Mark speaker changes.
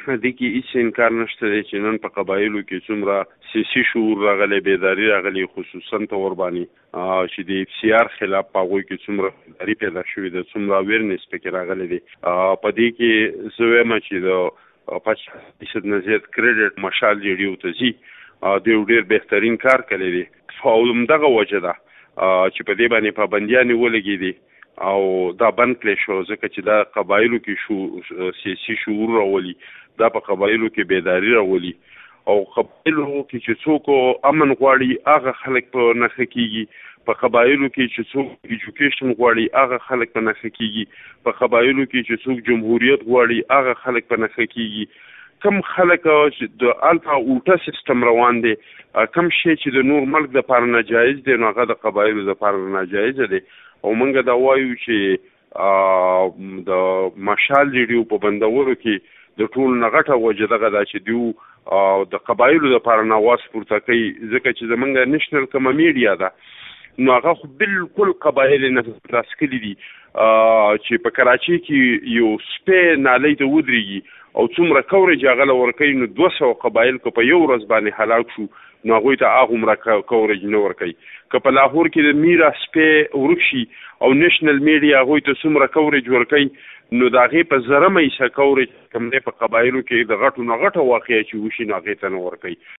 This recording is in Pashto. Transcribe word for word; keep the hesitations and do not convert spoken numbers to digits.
Speaker 1: دې کې هیڅ انکار نشته دی چې نن په قبایلو کې څومره سیاسي شعور راغلی، بیداري راغلی، خصوصا په وربانې چې د اف سی آر خلاف په هغوی کې څومره بیداري پیدا شوې ده، څومره اویرنس پکې راغلی دی. په دې کې زه وایم چې د پچاس فیصد نه زیات کریډټ مشال ریډیو ته ځي. دوی ډېر بهترین کار کړی دی او همدغه وجه ده چې په دې باندې پابندیانې ولګېدې او دا بند کړی شو، ځکه چې دا قبایلو کې شو سیاسي شعور راولي، دا په قبایلو کې بیداري راولي او قبایلو کې چې څوک امن غواړي هغه خلک په نښه کېږي، په قبایلو کې چې څوک ایجوکیشن غواړي هغه خلک په نښه کېږي، په قبایلو کې چې څوک جمهوریت غواړي هغه خلک په نښه کېږي. کم خلک چې د الفا اوټا سیستم روان دی، کم شی چې د نور ملک دپاره ناجایز دی نو هغه د قبایلو دپاره ناجایزه دی. او موږ دا وایو چې د مشال ریډیو په بندولو کې د ټول نه غټه وجه دغه ده چې دوی د قبایلو دپاره ناواز پورته کوي، ځکه چې زموږ نیشنل کومه میډیا ده نو هغه خو بالکل قبایل نه راسکلي دي چې په کراچۍ کې یو سپی نالۍ ته ودرېږي او څومره کوریج هغه له ورکوي نو دوه سوه قبایل که په یو ورځ باندې هلاک شو نو هغوی ته هغومره کوریج نه ورکوي. که په لاهور کې د میرا سپی ورک شي او نیشنل میډیا هغوی ته څومره کوریج ورکوي نو د هغې په زرمه حصه کوریج کوم دی په قبایلو کې د غټو نه غټه واقعه چې وشي نو هغې ته نه ورکوي.